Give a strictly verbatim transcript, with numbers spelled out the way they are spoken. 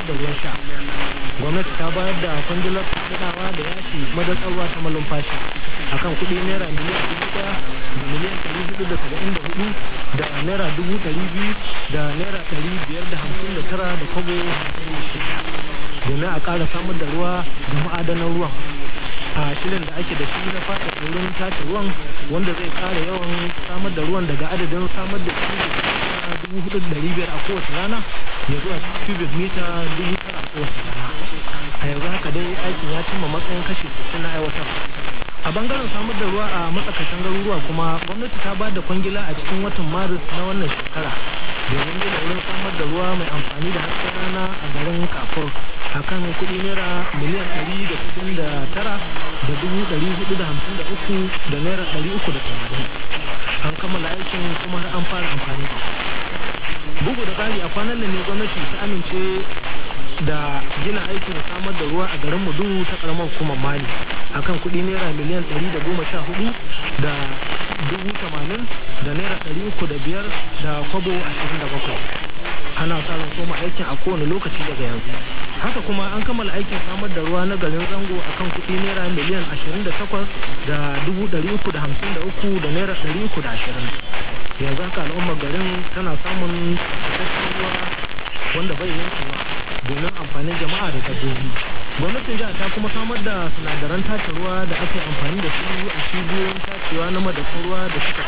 da ruwan sha. Gwamnati ta bayar da kwangilar faɗaɗawa da yashi madatsarwa ta malumfashi akan kuɗi naira miliyan dubu ɗaya da miliyan ɗari hudu da saba'in da hudu da naira dubu ɗari biyu da naira ɗari biyar da hamsin da tara da kwabo domin a ƙara samar da ruwa da ma'adanan ruwan a shirin da ake da shi na fata wurin tace ruwan wanda zai ƙara yawan samar da ruwan daga adadin samar da dubu hudu da ɗari biyar a kowace rana ya zuwa cubic mita dubu tara a kowace rana. A yanzu haka dai aikin ya cimma matsayin kashi sittin na aiwatar. A bangaren samar da ruwa a matsakaitan garuruwa kuma gwamnati ta ba da kwangila a cikin watan maris na wannan shekara domin gina wurin samar da ruwa mai amfani da hasken rana a garin kafur a kan kuɗi naira miliyan ɗari da kuɗin da tara da dubu ɗari hudu da hamsin da uku da naira ɗari uku da tamanin. An kammala aikin kuma har an fara amfani da shi. Bugu da ƙari a kwanan nan ne gwamnati ta amince da gina aikin samar da ruwa a garin Mudu ta karamar hukumar Mali akan kuɗi naira miliyan ɗari da goma sha hudu da dubu tamanin da naira ɗari uku da biyar da kwabo ashirin da bakwai. Ana sa ran soma aikin a kowane lokaci daga yanzu. Haka kuma an kammala aikin samar da ruwa na garin Zango akan kuɗi naira miliyan ashirin da takwas da dubu ɗari uku da hamsin da uku da naira ɗari uku da ashirin. Yanzu haka al'ummar garin tana samun cikakken ruwa wanda bai yankewa domin amfanin jama'a da dabbobi. Gwamnatin jihar ta kuma samar da sinadaran tace ruwa da aka yi amfani da su a cibiyoyin tacewa na madatsun ruwa da suka